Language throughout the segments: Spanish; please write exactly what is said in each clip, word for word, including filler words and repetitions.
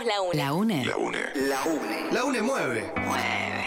la une. La une. La une. La une. La une mueve. Mueve.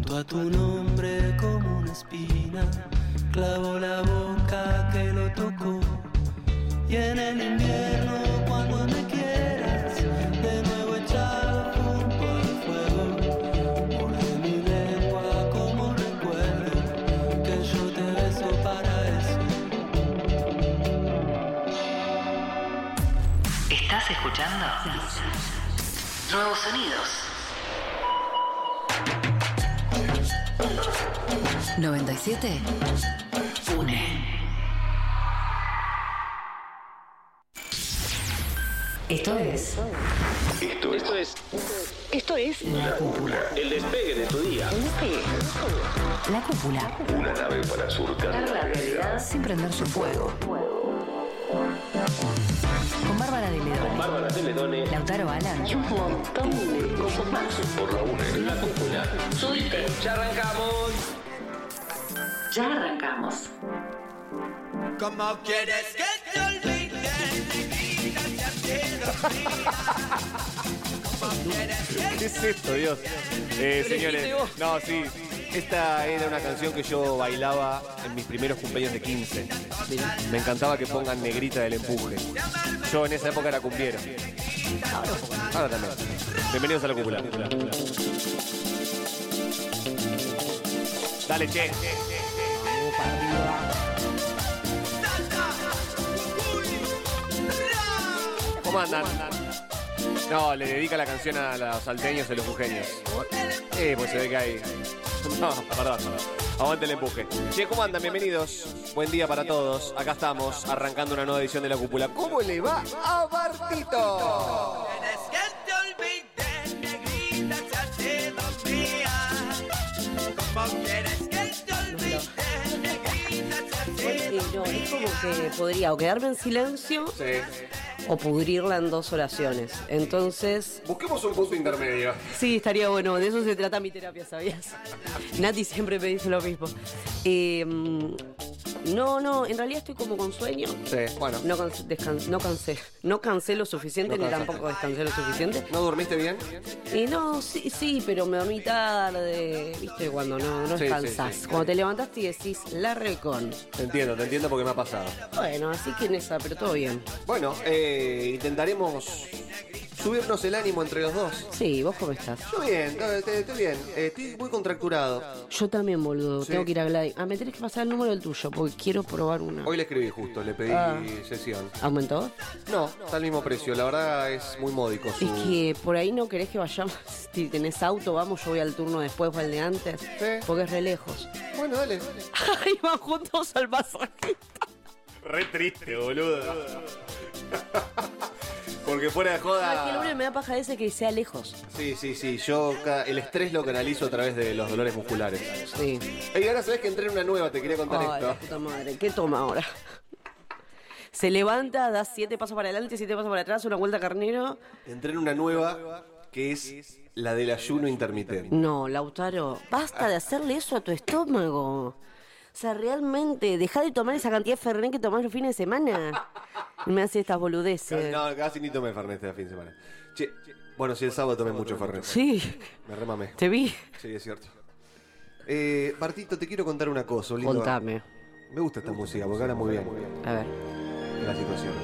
Junto a tu nombre como una espina, clavo la boca que lo tocó. Y en el invierno cuando me quieras, de nuevo echado junto al fuego. Morde mi lengua como recuerdo que yo te beso para eso. ¿Estás escuchando? Nuevos sonidos. noventa y siete Une. Esto es. Esto es. Esto es. Esto es. La Cúpula. El despegue de tu día. El despegue. La Cúpula. Una nave para surcar la realidad sin prender su fuego. Con Bárbara de Ledone. Bárbara de Ledone. Lautaro Alan. Y un montón de cosas más. por la UNE. La Cúpula. Subite. Ya arrancamos. Ya arrancamos. ¿Cómo quieres que te olvide? ¿Qué es esto, Dios? Eh, señores, no, sí. Esta era una canción que yo bailaba en mis primeros cumpleaños de quince. Me encantaba que pongan Negrita del Empuje. Yo en esa época era cumbiero. Ahora también. Bienvenidos a La Cúpula. Dale, che. ¿Cómo andan? No, le dedica la canción a los salteños y los jujeños. Eh, pues se ve que hay... No, perdón. Aguante el empuje. Che, ¿cómo andan? Bienvenidos. Buen día para todos. Acá estamos, arrancando una nueva edición de La Cúpula. ¿Cómo le va a Bartito? ¿Quieres que te olvide, negrita, se hace dos días? ¿Cómo quieres que te olvide, negrita, se hace dos días? No, es como que podría o quedarme en silencio Sí. o pudrirla en dos oraciones. Entonces, Busquemos un punto intermedio. sí, estaría bueno. De eso se trata mi terapia, ¿sabías? Nati siempre me dice lo mismo. Eh, no, no, en realidad estoy como con sueño. Sí, bueno. No, can- descan- no cansé. No cansé lo suficiente, No ni cansaste. tampoco descansé lo suficiente. ¿No dormiste bien? Y no, sí, sí, pero me dormí tarde. ¿Viste? Cuando no, no Sí, descansás. sí, sí. Cuando te levantaste y decís, la recon. Te entiendo, te entiendo porque me ha pasado. Bueno, así que en esa, pero todo bien. Bueno, eh, intentaremos subirnos el ánimo entre los dos. Sí, ¿vos cómo estás? Yo bien, eh, te- estoy bien. Eh, estoy muy contracturado. Yo también, boludo. Sí. Tengo que ir a Gladys. Ah, me tenés que pasar el número del tuyo porque quiero probar una. Hoy le escribí justo, le pedí Ah. sesión. ¿Aumentó? No, está al mismo precio. La verdad es muy módico su... Es que por ahí no querés que vayamos. Si tenés auto, vamos, yo voy al turno después o al de antes. Sí. Porque es re lejos. Bueno, dale. Ay, van juntos al masajista. Re triste, boludo. Porque fuera de Ay, que el joda... lunes me da paja ese que sea lejos. Sí, sí, sí. Yo ca- el estrés lo canalizo a través de los dolores musculares. Sí. Y ahora sabes que entré en una nueva, te quería contar Ay, la esto. puta madre. ¿Qué toma ahora? Se levanta, da siete pasos para adelante, siete pasos para atrás, una vuelta carnero. Entré en una nueva que es la del ayuno intermitente. No, Lautaro, basta de hacerle eso a tu estómago. O sea, realmente, deja de tomar esa cantidad de Fernet que tomás los fines de semana. Y me hace estas boludeces. No, casi ni tomé Fernet este fin de semana. Che, bueno, sí, el sábado tomé mucho Fernet. Sí, Me remamé. te vi. Sí, es cierto. Eh, Bartito, te quiero contar una cosa, lindo. Contame. Me gusta esta música porque habla muy bien A ver. de las situaciones.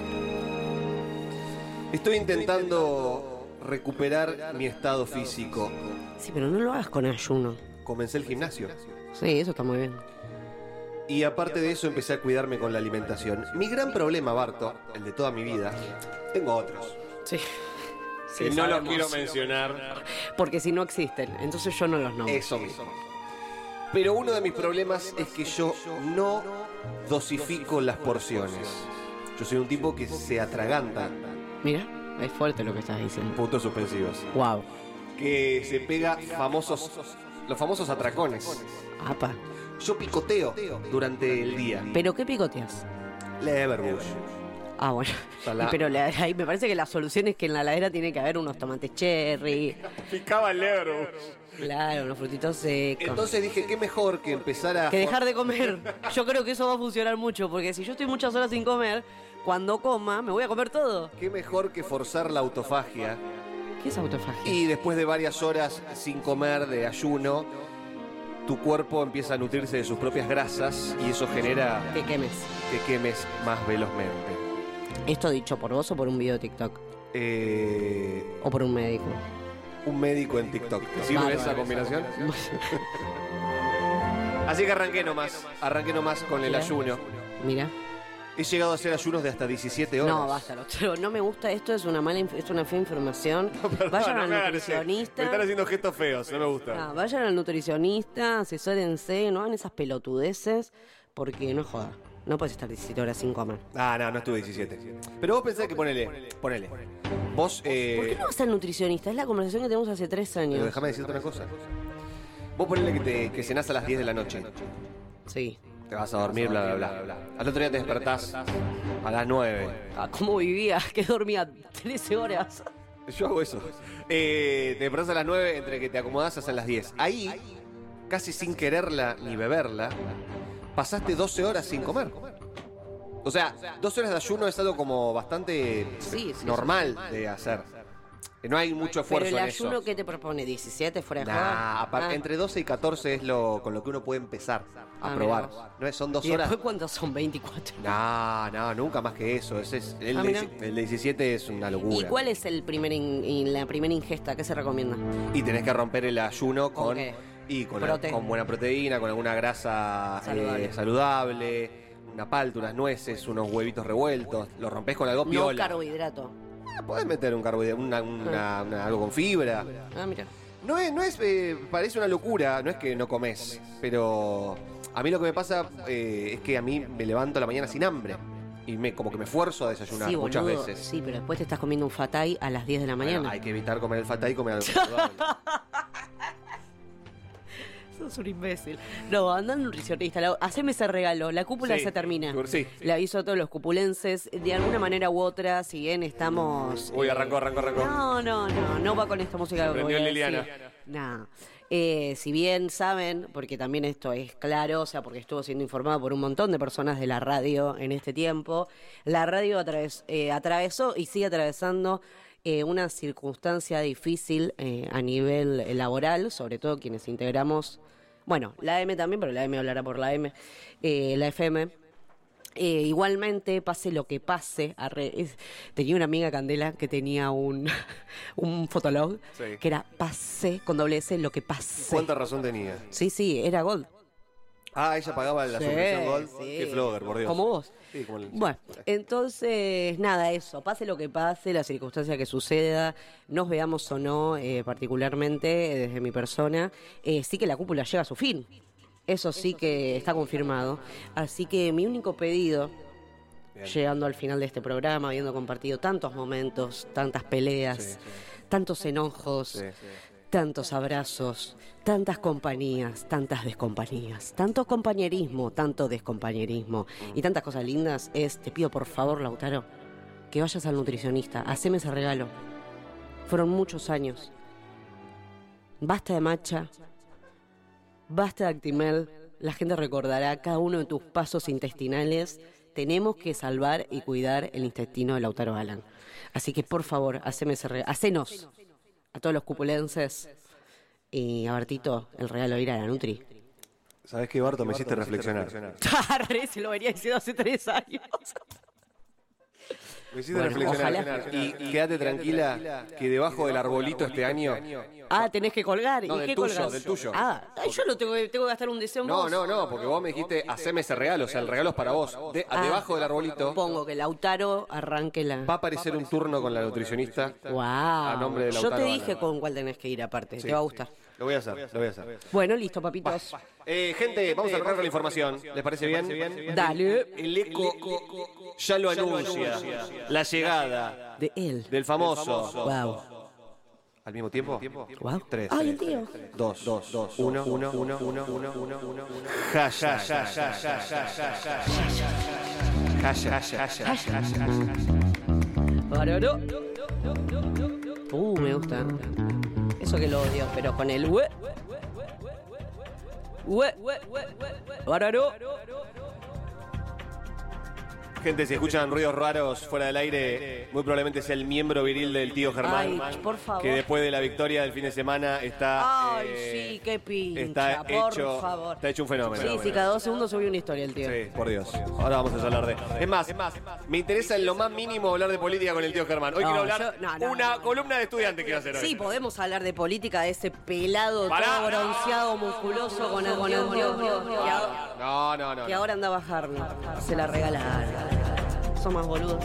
Estoy intentando recuperar mi estado físico. Sí, pero no lo hagas con ayuno. Comencé el gimnasio. Sí, eso está muy bien. Y aparte de eso empecé a cuidarme con la alimentación. Mi gran problema, Barto, el de toda mi vida, tengo otros. Sí. Que no los quiero mencionar. Porque si no existen, entonces yo no los nombro. Eso mismo. Pero uno de mis problemas es que yo no dosifico las porciones. Yo soy un tipo que se atraganta. Mira, es fuerte lo que estás diciendo. Puntos suspensivos. Wow. Que se pega famosos, los famosos atracones. Apa. Yo picoteo durante el día. ¿Pero qué picoteas? Leverbush. Ah, bueno. Salá. Pero la- ahí me parece que la solución es que en la heladera tiene que haber unos tomates cherry. Picaba el Leverbush. Claro, unos frutitos secos. Entonces dije, qué mejor que empezar a... Que dejar de comer. Yo creo que eso va a funcionar mucho, porque si yo estoy muchas horas sin comer, cuando coma me voy a comer todo. Qué mejor que forzar la autofagia. ¿Qué es autofagia? Y después de varias horas sin comer, de ayuno, tu cuerpo empieza a nutrirse de sus propias grasas y eso genera Que quemes. que quemes más velozmente. ¿Esto dicho por vos o por un video de TikTok? Eh, ¿O por un médico? un médico en TikTok. ¿Te sirve Bárbaro esa eso. combinación? Así que arranqué nomás, arranqué nomás con el Mira. ayuno. Mira. He llegado a hacer ayunos de hasta diecisiete horas. No, basta, Lautaro. No me gusta esto, es una mala, inf- es una fea información. Perdón, Vayan no al me hagan ese- nutricionista. Me están haciendo gestos feos, no me gusta. Ah, vayan al nutricionista, asesórense, no hagan esas pelotudeces, porque no joda. No puedes estar diecisiete horas sin comer. Ah, no, no estuve diecisiete. Pero vos pensás que ponele, ponele. Vos, eh... ¿Por qué no vas al nutricionista? Es la conversación que tenemos hace tres Pero años. déjame decirte una cosa. Vos ponele que, te, que cenás a las diez de la noche. Sí. Te vas a dormir, bla, bla, bla. Al otro día te despertás a las nueve. Ah, ¿cómo vivía? Que dormía trece horas. Yo hago eso. Eh, te despertás a las nueve, entre que te acomodás hasta las diez. Ahí, casi sin quererla ni beberla, pasaste doce horas sin comer. O sea, doce horas de ayuno es algo como bastante Sí, sí, normal de hacer. No hay mucho Pero esfuerzo el en eso. ayuno, ¿qué te propone? ¿diecisiete fuera de Nah, joda? aparte, Ah. entre doce y catorce es lo con lo que uno puede empezar a Ah, probar. mirá vos. No es, son dos ¿Y horas. después cuántos son? veinticuatro. No, no, nunca más que eso. Ese es, el, Ah, de, mirá. el de diecisiete es una locura. ¿Y cuál es el primer in- in- la primera ingesta? ¿Qué se recomienda? Y tenés que romper el ayuno con, ¿Con qué? y con, Prote. con buena proteína, con alguna grasa Saludable. eh, saludable, una palta, unas nueces, unos huevitos revueltos. Lo rompés con algo No piola. carbohidrato. Ah, podés meter un carbohidrato, una, una- una- algo con fibra. Ah, mira. No es, no es eh, parece una locura, no es que no comes, pero a mí lo que me pasa eh, es que a mí me levanto a la mañana sin hambre y me como que me esfuerzo a desayunar Sí, muchas boludo. veces. Sí, pero después te estás comiendo un fatay a las diez de la Bueno, mañana. hay que evitar comer el fatay y comer algo saludable. Sos un imbécil. No, anda al nutricionista. la- Haceme ese regalo. La cúpula Sí, se termina. sí. Le aviso a todos los cupulenses. De alguna manera u otra, si bien estamos... Uy, eh, arrancó, arrancó, arrancó. No, no, no. No va con esta música que voy Prendió a Liliana. decir. No. Eh, si bien saben, porque también esto es claro, o sea, porque estuvo siendo informado por un montón de personas de la radio en este tiempo, la radio atraves- eh, atravesó y sigue atravesando eh, una circunstancia difícil eh, a nivel eh, laboral, sobre todo quienes integramos, bueno, la M también, pero la M hablará por la M, eh, la F M. Eh, igualmente, pase lo que pase, arre- es- tenía una amiga Candela que tenía un, un fotolog Sí. que era pase con doble S lo que pase. ¿Cuánta razón tenía? Sí, sí, era Gold. Ah, ella pagaba la Sí, suscripción Gold. sí. Qué flogger, por Dios. Como vos. Sí, como el- Bueno, entonces, nada, eso. Pase lo que pase, la circunstancia que suceda, nos veamos o no, eh, particularmente eh, desde mi persona, eh, sí que la cúpula llega a su fin. Eso sí que está confirmado. Así que mi único pedido, Bien. llegando al final de este programa, habiendo compartido tantos momentos, tantas peleas, Sí, sí. tantos enojos, Sí, sí. tantos abrazos, tantas compañías, tantas descompañías, tanto compañerismo, tanto descompañerismo y tantas cosas lindas, es, te pido por favor, Lautaro, que vayas al nutricionista, haceme ese regalo. Fueron muchos años. Basta de matcha, basta de Actimel, la gente recordará cada uno de tus pasos intestinales. Tenemos que salvar y cuidar el intestino de Lautaro Alan. Así que por favor, haceme ese regalo, hacenos a todos los cupulenses y a Bartito el regalo de ir a la Nutri. ¿Sabés qué, Barto? Me hiciste reflexionar. Tarre, se lo venía diciendo hace tres años. Me hiciste Bueno, reflexionar. ojalá. Y quédate tranquila que debajo del arbolito este año. Ah, tenés que colgar. No, ¿Y del qué tuyo, colgás? del tuyo. Ah, ay, yo lo tengo, que- tengo que gastar un deseo en No, vos. no, no, porque vos me dijiste haceme ese regalo. O sea, el regalo es para vos. De- Ah, debajo del arbolito Pongo que Lautaro arranque la... va a aparecer un turno con la nutricionista. Wow. A nombre de Yo Lautaro te dije Alan. con cuál tenés que ir aparte. Te va a gustar. Lo voy a hacer, lo voy a hacer. Bueno, listo, papitos. Eh, gente, vamos a arrancar con la información. ¿Les parece bien? Dale. El eco ya lo anuncia. La llegada De él. del famoso. Wow. ¿Al mismo tiempo? Wow. Tres. Ay, el tío. Dos, dos, dos, uno, uno, uno, uno, uno, uno, uno. Hashtag. Hashtag. Baroro. Uh, me gusta. Eso que lo odio, pero con el we. We. Baroro. Gente, si escuchan ruidos raros fuera del aire, muy probablemente sea el miembro viril del tío Germán. Ay, por favor. Que después de la victoria del fin de semana está... Ay, eh, sí, qué pincha, está por hecho, favor. Está hecho un fenómeno. Sí, sí, cada dos segundos subí una historia el tío. Sí, por Dios. Ahora vamos a hablar de... Es más, es más, me interesa en lo más mínimo hablar de política con el tío Germán. Hoy No, quiero hablar yo- no, no, una no, no. columna de estudiante quiero hacer hoy. Sí, podemos hablar de política, de ese pelado Pará. todo bronceado, musculoso, con anteojos, que, ahora- No, no, no. que no. ahora anda a bajarla. Se la regalaron. Son más boludos.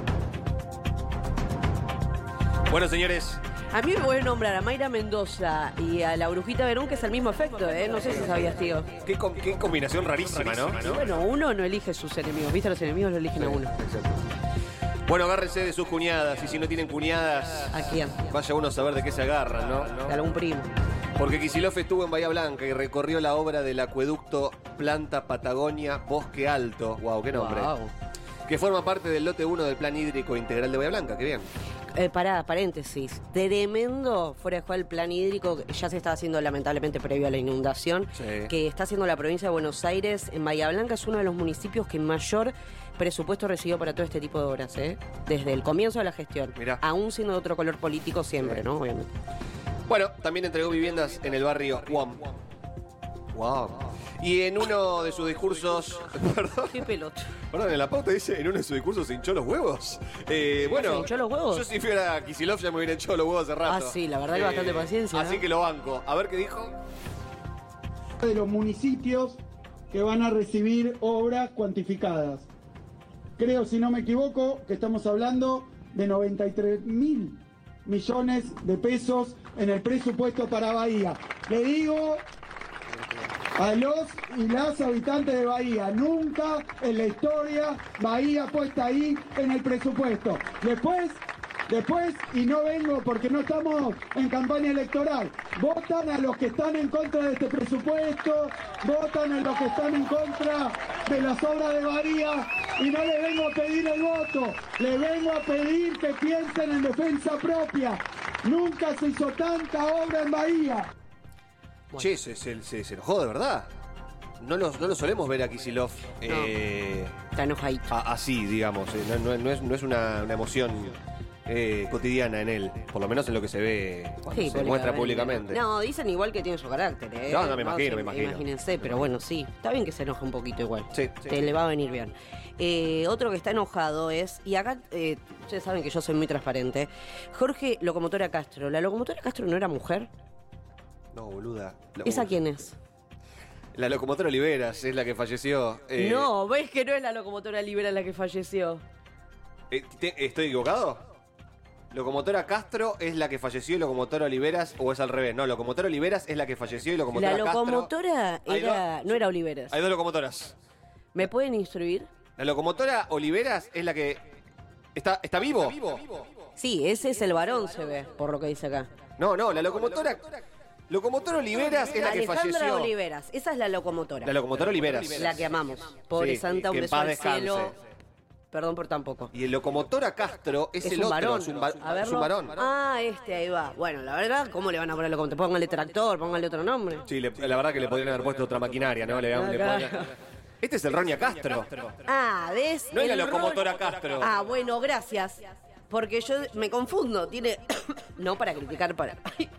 Bueno, señores, A mí me voy a nombrar a Mayra Mendoza y a la Brujita Verón, que es el mismo efecto, ¿eh? No sé si sabías, tío. qué, com- qué combinación rarísima, ¿no? Y bueno, uno no elige sus enemigos, ¿viste? Los enemigos lo eligen a uno. Bueno, agárrense de sus cuñadas y si no tienen cuñadas, ¿A quién? vaya uno a saber de qué se agarran, ¿no? De algún primo. Porque Kicillof estuvo en Bahía Blanca y recorrió la obra del acueducto Planta Patagonia Bosque Alto. Wow, qué nombre. Wow. Que forma parte del lote uno del Plan Hídrico Integral de Bahía Blanca, qué bien. Eh, pará, paréntesis. Tremendo, fuera de juego, el plan hídrico que ya se está haciendo lamentablemente previo a la inundación, Sí. que está haciendo la provincia de Buenos Aires. En Bahía Blanca es uno de los municipios que mayor presupuesto recibió para todo este tipo de obras, ¿eh? Desde el comienzo de la gestión. Mirá. Aún siendo de otro color político siempre, ¿no? Obviamente. Bueno, también entregó viviendas en el barrio Guam. Wow. Y en uno de sus discursos... Perdón. Qué pelota. Perdón, en la pauta dice, en uno de sus discursos se hinchó los huevos. Eh, bueno, ¿Se hinchó los huevos? Yo si fuera Kicillof ya me hubiera hinchado los huevos hace rato. Ah, sí, la verdad que bastante paciencia, Así ¿no? que lo banco. A ver qué dijo. De los municipios que van a recibir obras cuantificadas. Creo, si no me equivoco, que estamos hablando de noventa y tres mil millones de pesos en el presupuesto para Bahía. Le digo a los y las habitantes de Bahía, nunca en la historia Bahía puesta ahí en el presupuesto. Después, después, y no vengo porque no estamos en campaña electoral, votan a los que están en contra de este presupuesto, votan a los que están en contra de las obras de Bahía, y no les vengo a pedir el voto, les vengo a pedir que piensen en defensa propia. Nunca se hizo tanta obra en Bahía. Che, se, se, se, se enojó de verdad. No lo, no lo solemos ver a Kicillof eh, Está enojadito. a- así, digamos. eh, No, no- no es, no es una, una emoción eh, cotidiana en él. Por lo menos en lo que se ve cuando Sí, se muestra públicamente. No, dicen igual que tiene su carácter, ¿eh? No, no, me imagino, sé, me imagino. Imagínense, pero bueno, sí. Está bien que se enoje un poquito igual. Sí, sí. Te le va a venir bien. Eh, otro que está enojado es, y acá eh, ustedes saben que yo soy muy transparente, Jorge Locomotora Castro. ¿La Locomotora Castro no era mujer? No, boluda. La- ¿Esa quién es? La locomotora Oliveras es la que falleció. eh, No, ¿ves que no es la Locomotora Libera la que falleció? eh, te- ¿Estoy equivocado? Locomotora Castro es la que falleció y Locomotora Oliveras, o es al revés. No, Locomotora Oliveras es la que falleció y Locomotora La Castro. locomotora Hay era, dos- no era Oliveras. Hay dos locomotoras. ¿Me pueden instruir? La locomotora Oliveras es la que. ¿Está, está vivo? Sí, ese es el varón, se ve, por lo que dice acá. No, no, la locomotora. Locomotora Oliveras es la que Alejandra falleció. Oliveras, esa es la locomotora. La locomotora Oliveras. La que amamos. Pobre Sí, santa, un que en beso paz al descanse. cielo. Perdón por tan poco. Y el locomotora Castro es, Es el un otro. varón. Es un, va- A verlo. es un varón. Ah, este, ahí va. Bueno, la verdad, ¿cómo le van a poner locomotora? Pónganle tractor, pónganle otro nombre. Sí, le- la verdad que le podrían haber puesto otra maquinaria, ¿no? Le, le Claro. podrían- Este es el Roña Castro. Ah, ¿ves? No es la El locomotora rol- Castro. Ah, bueno, gracias. Porque yo me confundo. Tiene. No para criticar, para.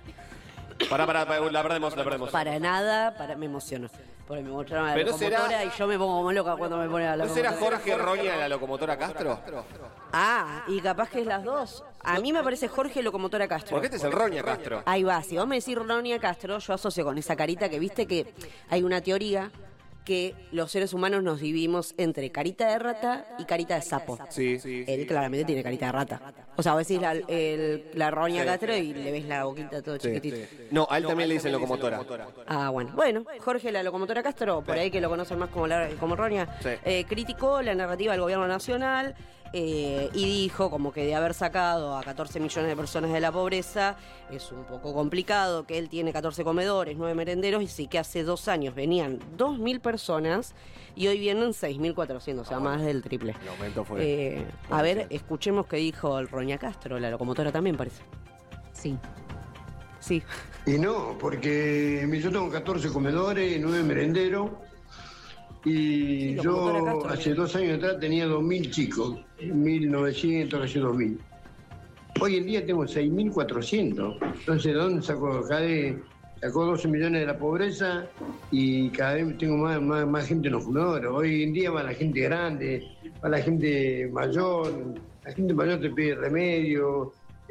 Pará, pará, pará, la perdemos, la perdemos. Para nada, para, me emociono. Porque me mostraron a la Pero locomotora será- y yo me pongo como loca cuando me ponen a la ¿No será locomotora. Jorge Roña la locomotora Castro? Ah, y capaz que es las dos. A mí me parece Jorge Locomotora Castro. Porque este es el Roña Castro. Ahí va, si vos me decís Ronia Castro, yo asocio con esa carita que viste que hay una teoría que los seres humanos nos dividimos entre carita de rata y carita de sapo. Sí, sí. Él claramente tiene carita de rata. O sea, vos decís la, el- la Ronia Castro y le ves la boquita todo chiquitito. No, a él también le dicen locomotora. Ah, bueno. Bueno, Jorge, la locomotora Castro, por ahí que lo conocen más como, la, como Ronia, Sí. eh, criticó la narrativa del gobierno nacional eh, y dijo como que de haber sacado a catorce millones de personas de la pobreza es un poco complicado, que él tiene catorce comedores, nueve merenderos y sí que hace dos años venían dos mil personas y hoy vienen seis mil cuatrocientos, o sea, más del triple. El aumento fue. Eh, a ver, escuchemos qué dijo el Roña Castro, la locomotora también parece. Sí. Sí. Y no, porque yo tengo catorce comedores y nueve merenderos. Y Sí, locomotora yo Castro, hace mira. dos años atrás tenía dos mil chicos, mil novecientos, casi dos mil. Hoy en día tengo seis mil cuatrocientos. Entonces, ¿de dónde saco? Cada vez sacó doce millones de la pobreza y cada vez tengo más, más, más gente en los fumadores. Hoy en día va la gente grande, va la gente mayor. La gente mayor te pide remedio,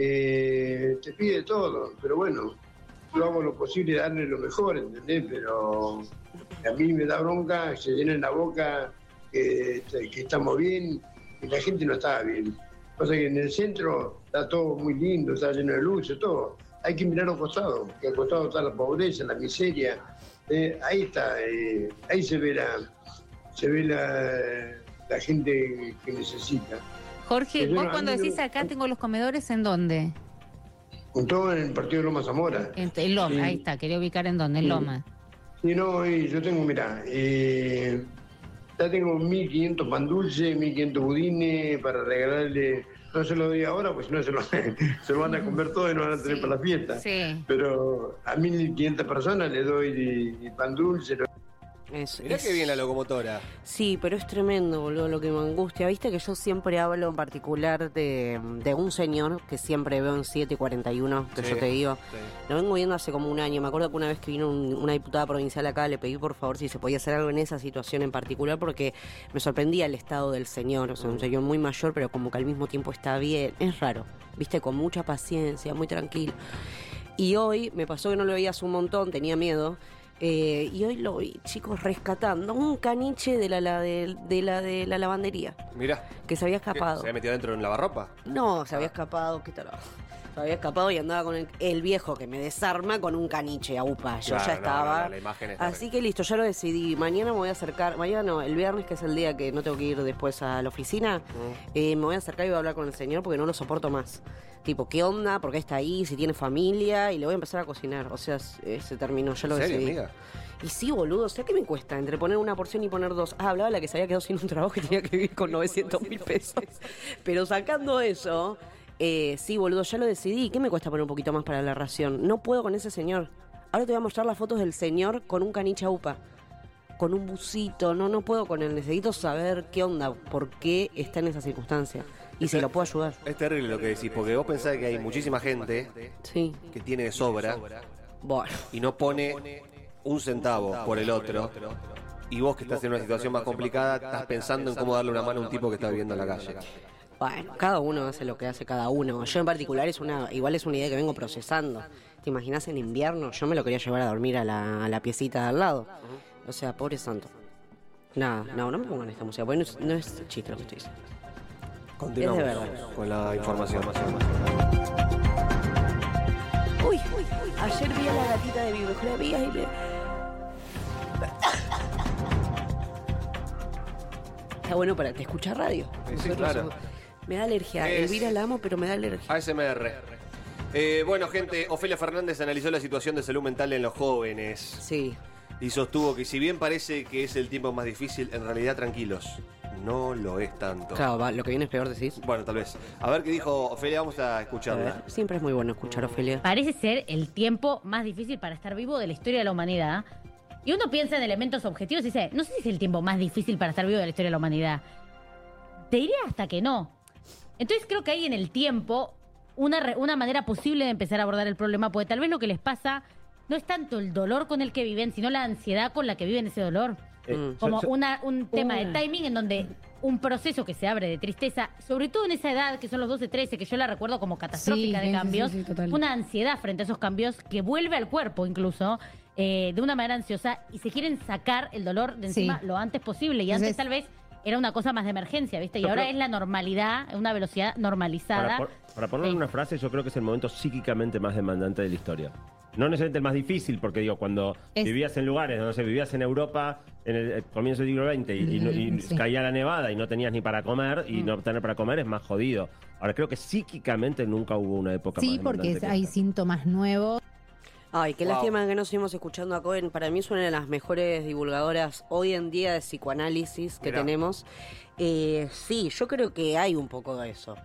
eh, te pide todo. Pero bueno, yo hago lo posible de darle lo mejor, ¿entendés? Pero a mí me da bronca, se llena la boca que, que estamos bien y la gente no está bien. Pasa que en el centro está todo muy lindo, está lleno de luces, todo. Hay que mirar al costado, que al costado está la pobreza, la miseria. Eh, ahí está, eh, ahí se ve la, se ve la, la gente que necesita. Jorge, Que yo vos no- cuando a mí no- decís acá tengo los comedores, ¿en dónde? Con todo en el partido de Loma Zamora. En, en Loma, Sí. ahí está, quería ubicar en dónde, en Sí. Loma. Sí, no, y yo tengo, mira, eh, ya tengo mil quinientos pan dulce, mil quinientos budines para regalarle. No se lo doy ahora, pues si no se lo, se lo van a comer todo y no van a tener Sí, para la fiesta. sí. Pero a mil quinientas personas le doy pan dulce. lo- Es- Mirá es- que bien la locomotora. Sí, pero es tremendo, boludo, lo que me angustia. Viste que yo siempre hablo en particular de, de un señor que siempre veo en siete cuarenta y uno, que Sí, yo te digo. sí. Lo vengo viendo hace como un año. Me acuerdo que una vez que vino un- una diputada provincial acá, le pedí por favor si se podía hacer algo en esa situación en particular, porque me sorprendía el estado del señor. O sea, un señor muy mayor, pero como que al mismo tiempo está bien. Es raro, viste, con mucha paciencia, muy tranquilo. Y hoy me pasó que no lo veía hace un montón, tenía miedo. Eh, y hoy lo vi, chicos, rescatando un caniche de la, la- de, de la de la lavandería Mirá. que se había ¿Qué? escapado. ¿Se había metido dentro de un lavarropa? No, se había escapado, ¿qué tal? Se había escapado y andaba con el, el viejo que me desarma con un caniche a upa. Yo Claro, ya no, estaba. no, no, la imagen está Así que listo, ya lo decidí. Mañana me voy a acercar. Mañana no, el viernes, que es el día que no tengo que ir después a la oficina. eh, me voy a acercar y voy a hablar con el señor porque no lo soporto más. Tipo, ¿qué onda? ¿Por qué está ahí? Si tiene familia. Y le voy a empezar a cocinar. O sea, eh, se terminó, ya lo ¿En serio, decidí. amiga? Y sí, boludo, o sea, ¿qué me cuesta? Entre poner una porción y poner dos. Ah, hablaba la que se había quedado sin un trabajo y tenía que vivir con novecientos mil pesos. Pero sacando eso, eh, sí, boludo, ya lo decidí. ¿Qué me cuesta poner un poquito más para la ración? No puedo con ese señor. Ahora te voy a mostrar las fotos del señor con un caniche a upa. Con un busito. No, no puedo con él. Necesito saber qué onda, por qué está en esa circunstancia. Y si lo puedo ayudar. Es terrible lo que decís, porque vos pensás que hay muchísima gente Sí. que tiene de sobra Bueno. y no pone un centavo por el otro. Y vos que estás en una situación más complicada, estás pensando en cómo darle una mano a un tipo que está viviendo en la calle. Bueno, cada uno hace lo que hace cada uno. Yo en particular es una, igual es una idea que vengo procesando. ¿Te imaginas en invierno? Yo me lo quería llevar a dormir a la, a la piecita de al lado. O sea, pobre santo. Nada, no, no me pongan esta música, porque no es, no es chiste lo que estoy diciendo. Continuamos Es de verdad. con la información. Uy, uy, ayer vi a la gatita de bibliografía y me... Está bueno para te escucha radio. Sí, sí, Nosotros claro. somos- Me da alergia. Es- Elvira la amo, pero me da alergia. A S M R. Eh, bueno, gente, Ofelia Fernández analizó la situación de salud mental en los jóvenes Sí. y sostuvo que si bien parece que es el tiempo más difícil, en realidad tranquilos, no lo es tanto. Claro, va, lo que viene es peor, decís. Bueno, tal vez. A ver qué dijo Ofelia, vamos a A escucharla. ver, siempre es muy bueno escuchar a Ofelia. Parece ser el tiempo más difícil para estar vivo de la historia de la humanidad. Y uno piensa en elementos objetivos y dice, no sé si es el tiempo más difícil para estar vivo de la historia de la humanidad. Te diría hasta que no. Entonces creo que hay en el tiempo una, re- una manera posible de empezar a abordar el problema, porque tal vez lo que les pasa no es tanto el dolor con el que viven, sino la ansiedad con la que viven ese dolor. Mm. Como so- so- una, un tema de una. timing en donde un proceso que se abre de tristeza, sobre todo en esa edad que son los doce, trece, que yo la recuerdo como catastrófica Sí, de sí, cambios, sí, sí, total. una ansiedad frente a esos cambios que vuelve al cuerpo incluso eh, de una manera ansiosa y se quieren sacar el dolor de encima Sí. lo antes posible. Y antes Entonces- tal vez era una cosa más de emergencia, ¿viste? Y Yo ahora creo- es la normalidad, una velocidad normalizada. Para, por- para ponerlo en una frase, yo creo que es el momento psíquicamente más demandante de la historia. No necesariamente el más difícil, porque digo, cuando Es- vivías en lugares, no sé, vivías en Europa en el, el comienzo del siglo veinte y, y no- y Sí. caía la nevada y no tenías ni para comer, y no tener para comer es más jodido. Ahora, creo que psíquicamente nunca hubo una época Sí, más porque demandante que hay esta. síntomas nuevos. Ay, qué Wow. lástima que no seguimos escuchando a Cohen. Para mí es una de las mejores divulgadoras hoy en día de psicoanálisis que Mirá. tenemos. Eh, sí, yo creo que hay un poco de eso.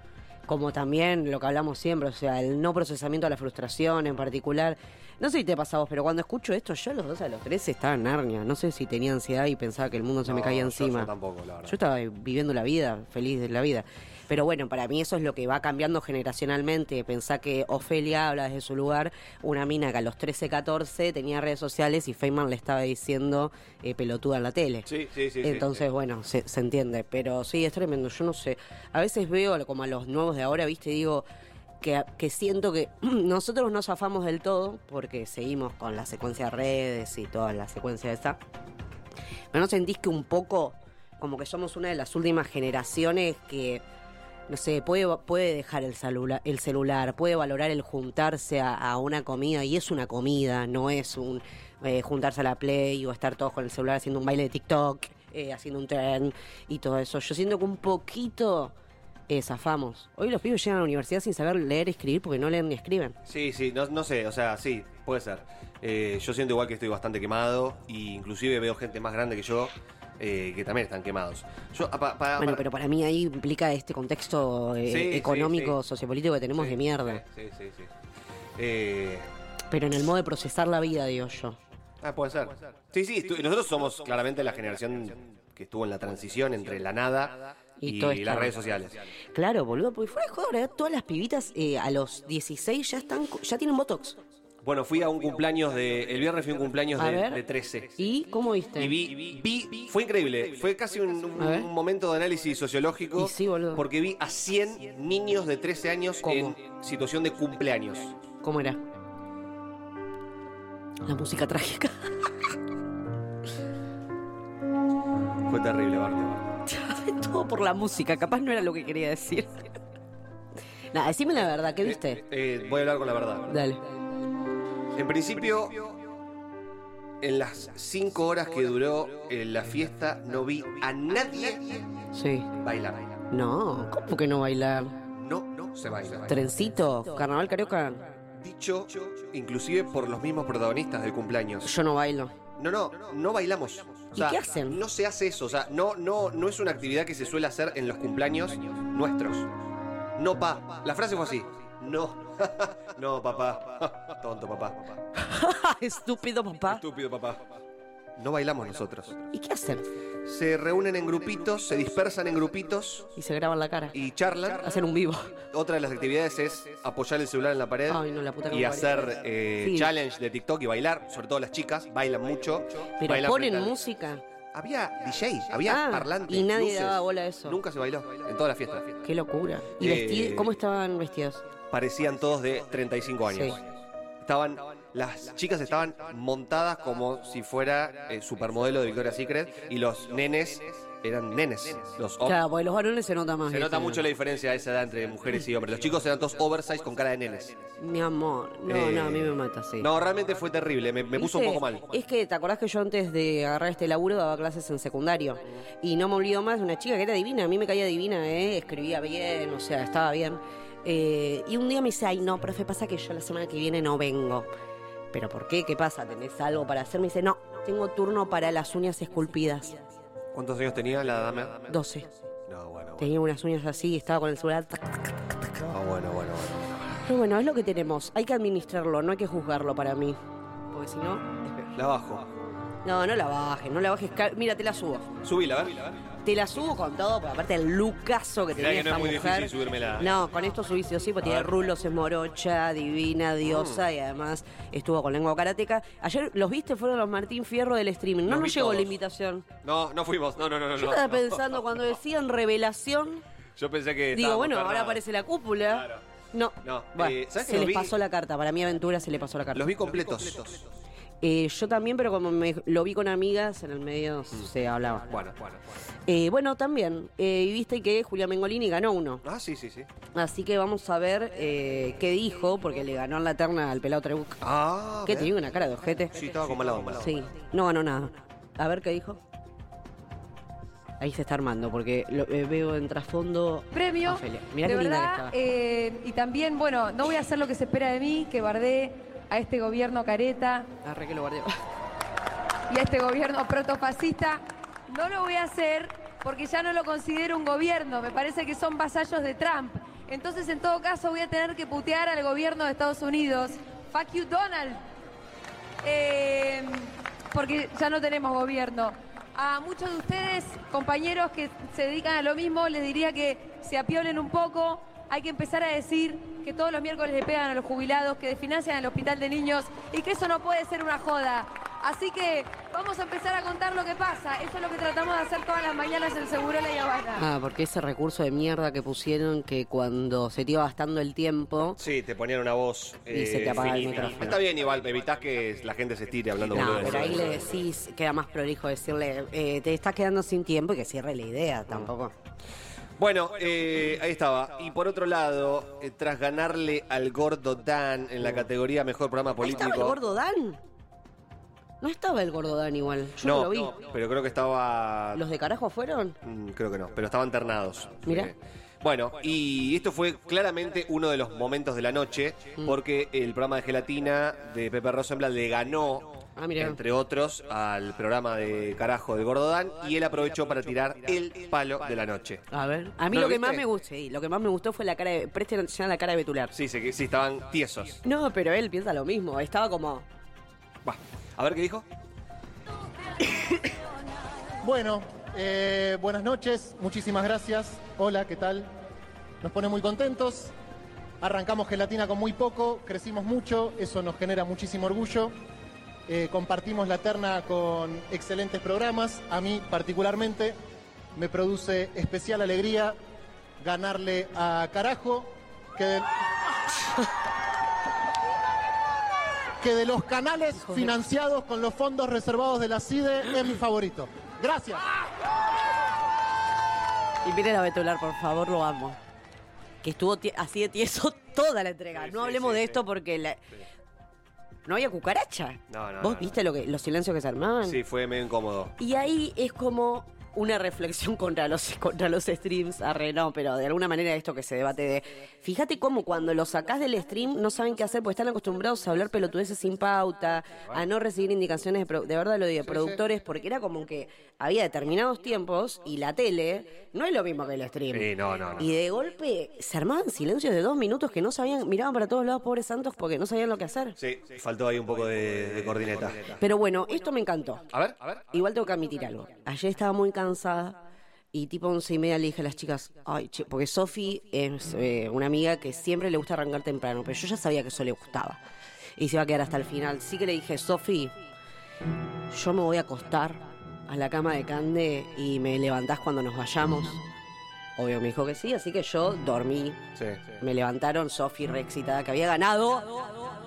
como también lo que hablamos siempre, o sea, el no procesamiento de la frustración en particular. No sé si te pasa a vos, pero cuando escucho esto, yo a los dos a los tres estaba en Narnia. No sé si tenía ansiedad y pensaba que el mundo se me No, caía yo- encima. yo tampoco, la verdad. Yo estaba viviendo la vida, feliz de la vida. Pero bueno, para mí eso es lo que va cambiando generacionalmente. Pensá que Ofelia habla desde su lugar, una mina que a los trece, catorce tenía redes sociales y Feynman le estaba diciendo eh, pelotuda en la tele. Sí, sí, sí. sí, Entonces, sí. bueno, se, se entiende. Pero sí, es tremendo. Yo no sé. A veces veo como a los nuevos de ahora, ¿viste? Y digo que, que siento que nosotros no zafamos del todo porque seguimos con la secuencia de redes y toda la secuencia esa. Pero ¿no sentís que un poco como que somos una de las últimas generaciones que, no sé, puede, puede dejar el celular, el celular, puede valorar el juntarse a, a una comida, y es una comida, no es un eh, juntarse a la Play o estar todos con el celular haciendo un baile de TikTok, eh, haciendo un tren y todo eso? Yo siento que un poquito eh, zafamos. Hoy los pibes llegan a la universidad sin saber leer y escribir porque no leen ni escriben. Sí, sí, no, no sé, o sea, sí, puede ser. Eh, yo siento igual que estoy bastante quemado, e inclusive veo gente más grande que yo eh, que también están quemados. Yo, pa- pa- Bueno, para- pero para mí ahí implica este contexto eh, Sí, sí, económico, sí. sociopolítico que tenemos Sí, de mierda. Sí, sí, sí. Eh, Pero en el modo de procesar la vida, digo yo. ah, puede ser. Sí, sí, estu- nosotros somos claramente la generación que estuvo en la transición entre la nada Y y, todo esto. las redes sociales. Claro, boludo, porque fuera de joder, ¿eh? Todas las pibitas eh, a los dieciséis ya están, ya tienen Botox. Bueno, fui a un cumpleaños de. El viernes fui a un cumpleaños A de, ver. de trece. ¿Y cómo viste? Y vi, vi, fue increíble, fue casi un, un- A ver. un momento de análisis sociológico, Y sí, boludo. porque vi a cien niños de trece años ¿Cómo? en situación de cumpleaños. ¿Cómo era? La música trágica. Fue terrible, Barney. Todo por la música, capaz no era lo que quería decir. Nada, decime la verdad, ¿qué viste? Eh, voy a hablar con la verdad. Dale. En principio, en las cinco horas que duró eh, la fiesta, no vi a nadie Sí. bailar. No, ¿cómo que no bailar? No, no se baila. Trencito, carnaval carioca. Dicho, inclusive por los mismos protagonistas del cumpleaños. Yo no bailo. No, no, no bailamos. O ¿Y sea, qué hacen? No se hace eso. O sea, no, no, no es una actividad que se suele hacer en los cumpleaños nuestros. No, pa. La frase fue así. No. No, papá. Tonto, papá. Estúpido papá. Estúpido, papá. No bailamos nosotros. ¿Y qué hacen? Se reúnen en grupitos, se dispersan en grupitos Y se graban la cara. y charlan. Hacen un vivo. Otra de las actividades es apoyar el celular en la pared Ay, no, la puta que y me hacer parió. eh, Sí. challenge de TikTok y bailar. Sobre todo las chicas, bailan mucho. Pero bailan ponen frente al- música. Había D J, había Ah, parlantes. y nadie luces. daba bola a eso. Nunca se bailó en toda la fiesta. Qué locura. ¿Y Eh, vesti- cómo estaban vestidos? Parecían todos de treinta y cinco años. Sí. Estaban, las chicas estaban montadas como si fuera eh, supermodelo de Victoria's Secret y los nenes eran nenes. Los hom- Claro, porque los varones se nota más. Se ¿viste? nota mucho la diferencia de esa edad entre mujeres y hombres. Los chicos eran todos oversize con cara de nenes. Mi amor. No, Eh, no, a mí me mata, sí. No, realmente fue terrible. Me, me puso un ¿Viste? poco mal. Es que, ¿te acordás que yo antes de agarrar este laburo daba clases en secundario? Y no me olvido más de una chica que era divina. A mí me caía divina, ¿eh? Escribía bien, o sea, estaba bien. Eh, y un día me dice, ay, no, profe, pasa que yo la semana que viene no vengo. ¿Pero por qué? ¿Qué pasa? ¿Tenés algo para hacer? Me dice, no, tengo turno para las uñas esculpidas. ¿Cuántos años tenía la dama? doce. No, bueno, bueno. Tenía unas uñas así, estaba con el celular. tac, tac, tac. No, bueno, bueno, bueno. Pero bueno, es lo que tenemos. Hay que administrarlo, no hay que juzgarlo para mí. Porque si no, es peor. La bajo. No, no la bajes, no la bajes. Ca- Mira, te la subo. Subila, a ver. Te la subo con todo, porque aparte el lucazo que Mirá tenía que no esta es muy mujer. difícil subírmela. No, con esto subí sí o sí, porque A tiene ver. rulos, es morocha, divina, diosa, Mm. y además estuvo con lengua karateca. Ayer los viste, fueron los Martín Fierro del streaming. No Los nos vi llegó la todos. invitación. No, no fuimos. No, no, no, no. Yo no. estaba pensando, cuando decían revelación, Yo pensé que. digo, estábamos bueno, ahora pernados. aparece la cúpula. Claro. No, No, bueno, eh, ¿sabes que se los les vi? pasó la carta. Para mi aventura se le pasó la carta. Los vi completos. Eh, yo también, pero como me, lo vi con amigas, en el medio Mm. se hablaba. Bueno, bueno. Eh, bueno, también, eh, y viste que Julia Mengolini ganó uno. Ah, sí, sí, sí. Así que vamos a ver eh, qué dijo, porque le ganó en la terna al pelado Trebuch. Ah, ¿Qué ¿ves? tenía una cara de ojete? Sí, estaba con mala onda. Sí, no ganó nada. A ver qué dijo. Ahí se está armando, porque lo, eh, veo en trasfondo. Premio, a Ofelia. Mirá de qué linda que verdad, estaba. eh, y también, bueno, no voy a hacer lo que se espera de mí, que bardé a este gobierno careta Arre que lo guardé. y a este gobierno protofascista. No lo voy a hacer porque ya no lo considero un gobierno, me parece que son vasallos de Trump. Entonces, en todo caso, voy a tener que putear al gobierno de Estados Unidos. Fuck you, Donald. Eh, porque ya no tenemos gobierno. A muchos de ustedes, compañeros que se dedican a lo mismo, les diría que se apiolen un poco. Hay que empezar a decir que todos los miércoles le pegan a los jubilados, que desfinancian el hospital de niños y que eso no puede ser una joda. Así que vamos a empezar a contar lo que pasa. Eso es lo que tratamos de hacer todas las mañanas en Segurola y Habana. Ah, porque ese recurso de mierda que pusieron que cuando se te iba gastando el tiempo... Sí, te ponían una voz Y se te apaga el finita. micrófono. Está bien igual, evitás que la gente se estire hablando No, boludeces. pero ahí le decís, queda más prolijo decirle, eh, te estás quedando sin tiempo y que cierre la idea, tampoco. Bueno, eh, ahí estaba. Y por otro lado, eh, tras ganarle al Gordo Dan en la categoría Mejor Programa ¿Ahí Político... estaba el Gordo Dan? No estaba el Gordo Dan igual, yo no, No, lo vi. no, pero creo que estaba... ¿Los de carajo fueron? Mm, creo que no, pero estaban ternados. Mirá. Eh, Bueno, y esto fue claramente uno de los momentos de la noche, porque el programa de Gelatina de Pepe Rosenblatt le ganó, Ah, mirá. entre otros, al programa de carajo de Gordo Dan, y él aprovechó para tirar el palo de la noche. A ver, a mí ¿No lo lo que más viste? me gustó, sí, lo que más me gustó fue la cara de, presten atención a la cara de Betular. Sí, sí, sí, estaban tiesos. No, pero él piensa lo mismo, estaba como... Bah, a ver qué dijo. Bueno, eh, buenas noches, muchísimas gracias. Hola, ¿qué tal? Nos pone muy contentos. Arrancamos Gelatina con muy poco, crecimos mucho, eso nos genera muchísimo orgullo. Eh, compartimos la terna con excelentes programas. A mí particularmente me produce especial alegría ganarle a Carajo, que de, que de los canales financiados con los fondos reservados de la C I D E es mi favorito. Gracias. Y miren a Betular, por favor, lo amo. Que estuvo tie- así de tieso toda la entrega. Sí, no sí, hablemos sí, de sí. esto porque la- no había cucaracha. No, no, ¿Vos no, no. viste lo que, los silencios que se armaban? Sí, fue medio incómodo. Y ahí es como una reflexión contra los, contra los streams. Arre, no, pero de alguna manera esto que se debate de... Fíjate cómo cuando los sacás del stream no saben qué hacer porque están acostumbrados a hablar pelotudeces sin pauta, a no recibir indicaciones de, produ- de verdad lo digo, de productores, porque era como que había determinados tiempos y la tele no es lo mismo que el stream. Sí, no, no, no. Y de golpe se armaban silencios de dos minutos que no sabían, miraban para todos lados, pobres santos, porque no sabían lo que hacer. Sí, faltó ahí un poco de, de coordineta. Pero bueno, esto me encantó. A ver, a ver. Igual tengo que admitir algo. Ayer estaba muy cansada y tipo once y media le dije a las chicas, ay, che, porque Sofi es eh, una amiga que siempre le gusta arrancar temprano, pero yo ya sabía que eso le gustaba. Y se iba a quedar hasta el final. Sí que le dije, Sofi, yo me voy a acostar a la cama de Cande y me levantás cuando nos vayamos. Obvio me dijo que sí, así que yo dormí. Sí. Me levantaron, Sofi re excitada, que había ganado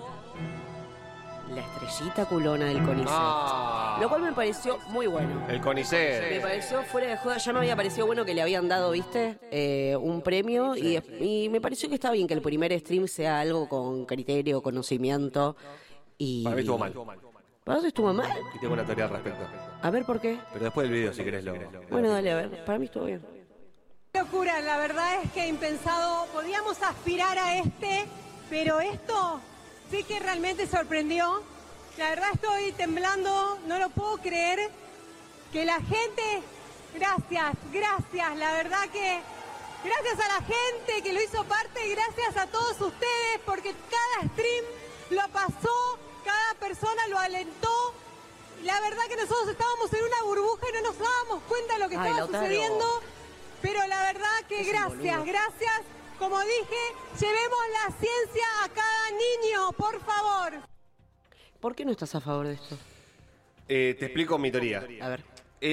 la estrellita culona del CONICET. Ah. Lo cual me pareció muy bueno. El Me CONICET. pareció fuera de joda, ya me había parecido bueno que le habían dado, ¿viste? Eh, un premio y, y me pareció que está bien que el primer stream sea algo con criterio, conocimiento y... Para mí estuvo mal. ¿Para vos estuvo mal? Y tengo una teoría al respecto. A ver, ¿por qué? Pero después del video, si querés, lo... Bueno, dale, a ver. Para mí estuvo bien. Locura, la verdad es que impensado. Podíamos aspirar a este, pero esto sí que realmente sorprendió. La verdad estoy temblando, no lo puedo creer. Que la gente, gracias, gracias, la verdad que gracias a la gente que lo hizo parte y gracias a todos ustedes porque cada stream lo pasó, cada persona lo alentó. La verdad que nosotros estábamos en una burbuja y no nos dábamos cuenta de lo que Ay, estaba Lautaro. sucediendo. Pero la verdad que Es un gracias, boludo. gracias. Como dije, llevemos la ciencia a cada niño, por favor. ¿Por qué no estás a favor de esto? Eh, te explico mi teoría. A ver.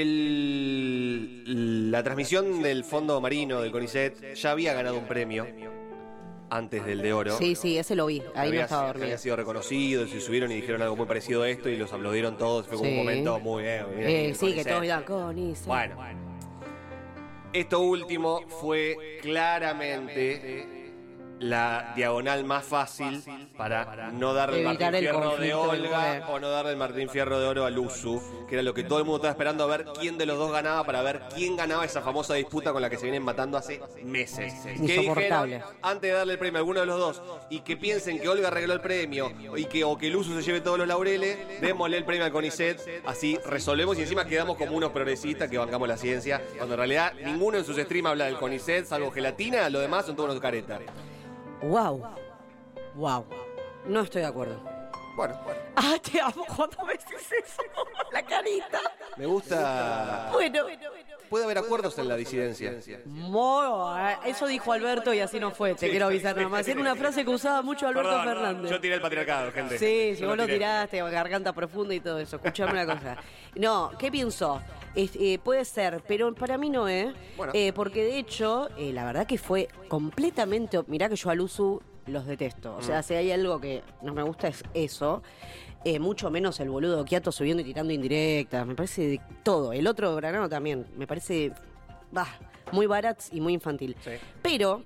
El, la transmisión del Fondo Marino del CONICET ya había ganado un premio antes del de oro. Sí, sí, ese lo vi. Ahí había, no estaba dormido. había sido reconocido, se subieron y dijeron algo muy parecido a esto y los aplaudieron todos. Fue como Sí. un momento muy bien. muy bien, Eh, el sí, que CONICET. todos iban CONICET. Bueno. Esto último fue claramente la diagonal más fácil para no darle el Evitar Martín el Fierro de conflicto del Olga poder. o no darle el Martín Fierro de Oro a Luzu, que era lo que todo el mundo estaba esperando a ver quién de los dos ganaba para ver quién ganaba esa famosa disputa con la que se vienen matando hace meses. Que Insoportable. dijeron, antes de darle el premio a alguno de los dos y que piensen que Olga arregló el premio y que, o que Luzu se lleve todos los laureles, démosle el premio al CONICET, así resolvemos y encima quedamos como unos progresistas que bancamos la ciencia, cuando en realidad ninguno en sus streams habla del CONICET, salvo Gelatina, lo demás son todos unos caretas. Wow. Wow. No estoy de acuerdo. Bueno, bueno. Ah, te amo cuando me dices eso. La carita. Me gusta... Bueno. Puede haber acuerdos en la disidencia. Mo, eso dijo Alberto y así no fue, te Sí. quiero avisar nada más. Era una frase que usaba mucho Alberto Perdón, Fernández. Yo tiré el patriarcado, gente. Sí, si Yo vos lo tiré. tiraste, garganta profunda y todo eso. Escuchame una cosa. No, ¿qué pienso? Es- eh, puede ser, pero para mí no es. Bueno. Eh, porque de hecho, eh, la verdad que fue completamente. Mirá que yo a Luzu los detesto. O sea, Mm. si hay algo que no me gusta es eso. Eh, mucho menos el boludo Quiato subiendo y tirando indirectas. Me parece de todo. El otro Granado también. Me parece. Bah, muy barats y muy infantil. Sí. Pero,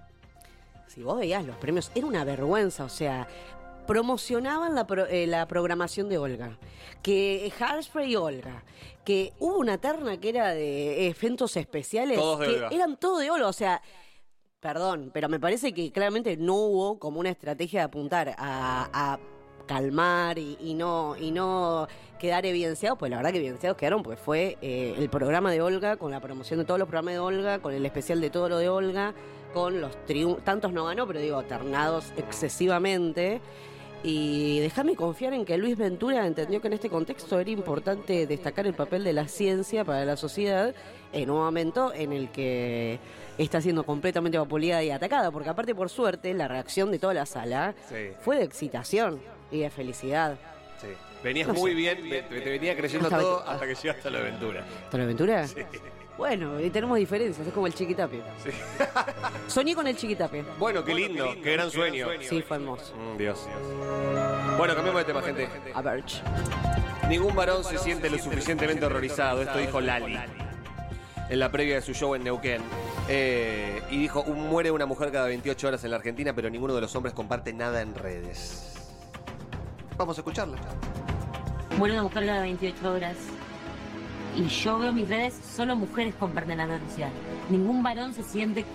si vos veías los premios, era una vergüenza. O sea, promocionaban la, pro- eh, la programación de Olga. Que Hairspray Olga. Que hubo una terna que era de eventos especiales. Todos de que Olga. eran todos de Olga. O sea, perdón, pero me parece que claramente no hubo como una estrategia de apuntar a, a calmar y, y no y no quedar evidenciados, pues la verdad que evidenciados quedaron porque fue eh, el programa de Olga, con la promoción de todos los programas de Olga, con el especial de todo lo de Olga, con los triunfos, tantos no ganó, pero digo, ternados excesivamente. Y déjame confiar en que Luis Ventura entendió que en este contexto era importante destacar el papel de la ciencia para la sociedad en un momento en el que está siendo completamente vapuleada y atacada, porque aparte, por suerte, la reacción de toda la sala Sí. fue de excitación y de felicidad. Sí. Venías No muy sé. bien, te, te venía creyendo Hasta todo que- hasta que llegaste a la aventura. ¿Está la aventura? Sí. Bueno, y tenemos diferencias, es como el Chiquitapia. Sí. Soñé con el Chiquitapia. Bueno, qué lindo, qué gran sueño. Sí, fue hermoso. Mm, Dios. Bueno, cambiemos de tema, gente. A ver. Ningún varón se siente lo suficientemente horrorizado. Esto dijo Lali en la previa de su show en Neuquén. Eh, y dijo, "Un- muere una mujer cada veintiocho horas en la Argentina, pero ninguno de los hombres comparte nada en redes." Vamos a escucharla. Muere una mujer cada veintiocho horas. Y yo veo mis redes, solo mujeres comparten la noticia. Ningún varón se siente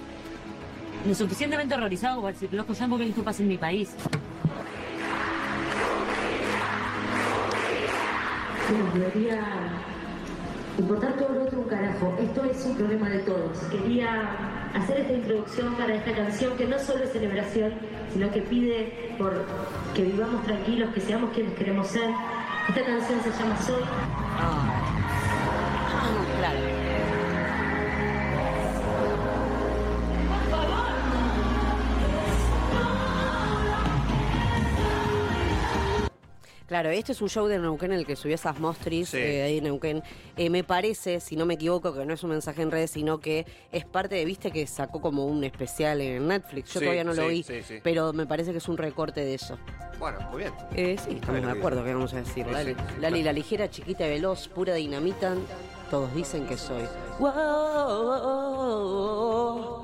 lo suficientemente horrorizado por decir, loco, ya porque esto pasa en mi país. Debería importar todo lo otro un carajo. Esto es un problema de todos. Quería hacer esta introducción para esta canción que no solo es celebración, sino que pide por que vivamos tranquilos, que seamos quienes queremos ser. Esta canción se llama Soy. Claro. Claro, este es un show de Neuquén en el que subió esas mostris Sí. eh, ahí en Neuquén. Eh, me parece, si no me equivoco, que no es un mensaje en redes, sino que es parte de, viste, que sacó como un especial en Netflix. Yo Sí, todavía no lo sí, vi, sí, sí. pero me parece que es un recorte de eso. Bueno, muy bien. Eh, sí, estamos Bueno, de acuerdo, que vamos a decir. Sí, Lali, sí. Lali, la ligera, chiquita y veloz, pura dinamita, todos dicen que soy. Wow.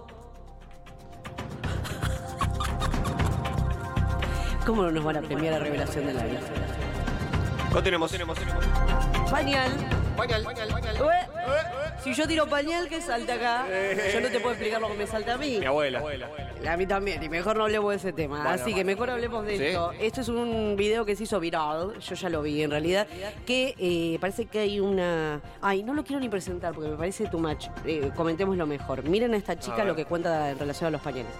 ¿Cómo no nos van a premiar la revelación de la vida? Continuemos. Pañal. Pañal, pañal, pañal. Ue. Si yo tiro pañal, ¿qué salta acá? Yo no te puedo explicar lo que me salta a mí. Mi abuela. A mí también, y mejor no hablemos de ese tema. Bueno, Así que mejor hablemos de ¿sí? esto. Esto es un video que se hizo viral, yo ya lo vi en realidad, que eh, parece que hay una... Ay, no lo quiero ni presentar porque me parece too much. Eh, comentémoslo mejor. Miren a esta A chica ver. lo que cuenta en relación a los pañales.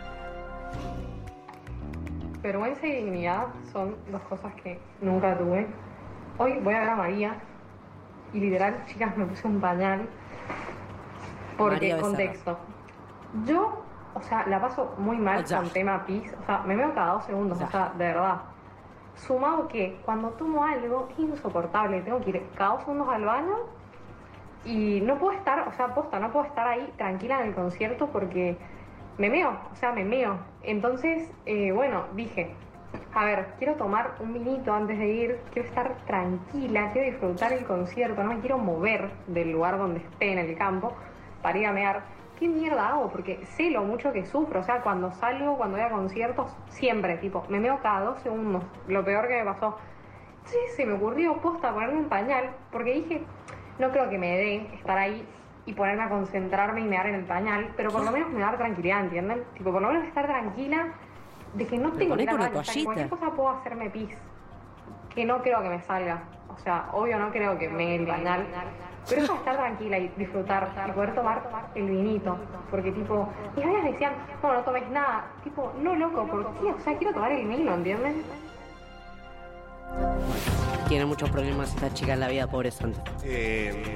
Vergüenza y dignidad son dos cosas que nunca tuve. Hoy voy a ver a María y literal, chicas, me puse un pañal porque, María Becerra. contexto, yo, o sea, la paso muy mal O sea. con tema pis, o sea, me veo cada dos segundos, O sea. o sea, de verdad. Sumado que cuando tomo algo es insoportable, tengo que ir cada dos segundos al baño y no puedo estar, o sea, posta, no puedo estar ahí tranquila en el concierto porque me meo, o sea, me meo. Entonces, eh, bueno, dije, a ver, quiero tomar un vinito antes de ir, quiero estar tranquila, quiero disfrutar el concierto, no me quiero mover del lugar donde esté en el campo para ir a mear. ¿qué mierda hago? Porque sé lo mucho que sufro. O sea, cuando salgo, cuando voy a conciertos, siempre, tipo, me meo cada dos segundos. Lo peor que me pasó. Entonces se me ocurrió posta ponerme un pañal, porque dije, no creo que me dé estar ahí y ponerme a concentrarme y mear en el pañal, pero por lo menos me da tranquilidad, ¿entienden? Tipo, por lo menos estar tranquila de que no tengo que ir al baño. O sea, que cualquier cosa puedo hacerme pis. Que no creo que me salga. O sea, obvio no creo que me el pañal. Pero eso de estar tranquila y disfrutar y poder tomar el vinito. Porque tipo, mis amigas decían, no, no tomes nada. Tipo, no loco, ¿por qué? O sea, quiero tomar el vino, ¿entienden? Tiene muchos problemas esta chica en la vida, pobre Santa. Eh,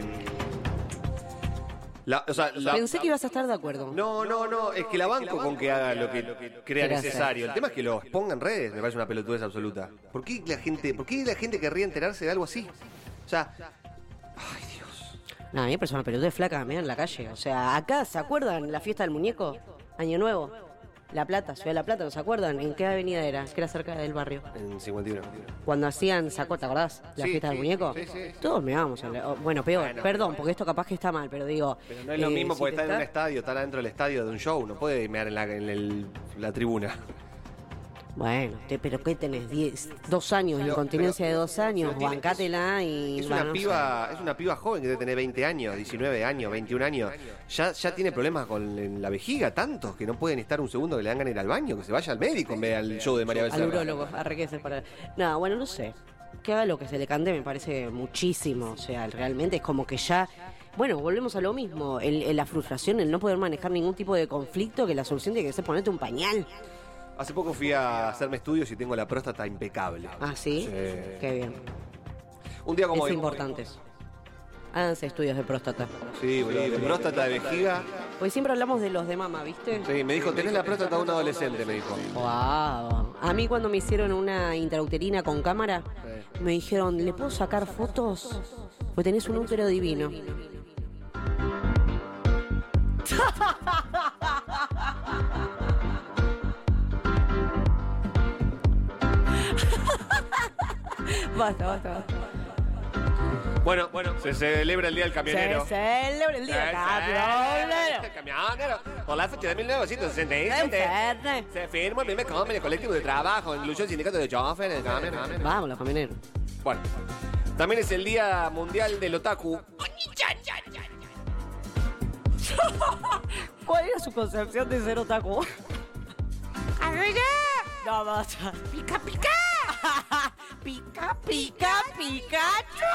la- o sea, la- Pensé que ibas a estar de acuerdo. No, no, no, es que la banco con que haga lo que crea Quiere necesario. hacer. El tema es que lo ponga en redes, me parece una pelotudez absoluta. ¿Por qué la gente, por qué la gente querría enterarse de algo así? O sea, No, a mí me parece una pelota de flaca, me en la calle. O sea, acá, ¿se acuerdan la fiesta del muñeco? Año Nuevo. La Plata, Ciudad de La Plata, ¿no se acuerdan? ¿En qué avenida era? Que era cerca del barrio. en cincuenta y uno. Cuando hacían, ¿se acuerdan? ¿Te acordás? La Sí, fiesta del sí, muñeco. sí, sí. Todos me vamos. Bueno, peor. Bueno, Perdón, pero- porque esto capaz que está mal, pero digo... Pero no es lo eh, mismo si porque te está en un estadio, está adentro del estadio de un show, no puede mear en la, en el- la tribuna. Bueno, te- pero ¿qué tenés? Diez, dos años, Pero- incontinencia pero- de dos años, pero tiene- bancátela y... Es bueno, una no piba, es una piba joven que debe tener veinte años, diecinueve años, veintiún años. Ya, ya tiene problemas con en la vejiga, tantos que no pueden estar un segundo que le dan ganas de ir al baño, que se vaya al médico en vez al show de María sé. Al Becerra. urólogo, arrequece para... No, bueno, no sé. Que haga lo que se le cante me parece muchísimo. O sea, realmente es como que ya... Bueno, volvemos a lo mismo. El, el- la frustración, el no poder manejar ningún tipo de conflicto, que la solución tiene que ser ponerte un pañal. Hace poco fui a hacerme estudios y tengo la próstata impecable. ¿Ah, sí? Sí. Qué bien. Un día como Es hoy. importante eso. Háganse estudios de próstata. Sí, boludo, de próstata, de vejiga. Pues siempre hablamos de los de mama, ¿viste? Sí, me dijo, tenés la próstata de un adolescente, me dijo. Wow. A mí cuando me hicieron una intrauterina con cámara, me dijeron, ¿le puedo sacar fotos? Pues tenés un útero divino. Basta, basta, basta. Bueno, bueno, se celebra el Día del Camionero. Se celebra el día del camionero. El camionero. Por la fecha de mil novecientos sesenta y siete se firmó el primer convenio colectivo de trabajo, incluyó el sindicato de choferes del camión. Vamos, los camioneros. Bueno, también es el Día Mundial del Otaku. ¿Cuál era su concepción de ser otaku? No, basta. Pica, pica. Pica, pica, Pikachu.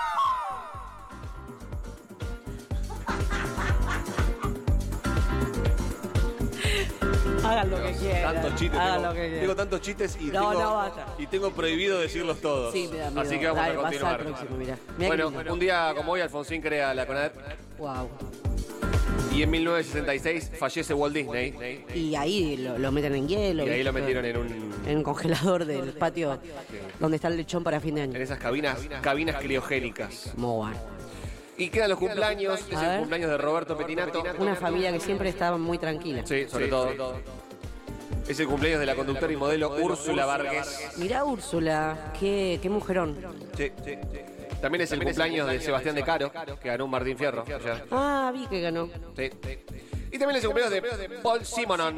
Hagan lo que quieran. Tantos chistes. Hagan Tengo, lo que quieran. tengo tantos chistes y, No, tengo, no, basta. y tengo prohibido decirlos todos. Sí, me da miedo. Así que vamos Dale, a pasa continuar. al próximo, mirá. Mirá Bueno, qué lindo. un día como hoy, Alfonsín crea la CONADEP. Wow. Y en mil novecientos sesenta y seis fallece Walt Disney. Y ahí lo, lo meten en hielo. Y ahí lo ¿viste? metieron en un... En un congelador del patio donde está el lechón para fin de año. En esas cabinas, cabinas criogénicas. Muy bueno. Y quedan los cumpleaños. Es A el ver. cumpleaños de Roberto Petinato. Una familia que siempre estaba muy tranquila. Sí, sobre todo. Es el cumpleaños de la conductora y modelo Úrsula Vargas. Mirá Úrsula, qué, qué mujerón. Sí, sí. También es el cumpleaños de Sebastián de Caro, que ganó un Martín Fierro. ayer. Ah, vi que ganó. Sí. Y también es el cumpleaños de Paul Simonon,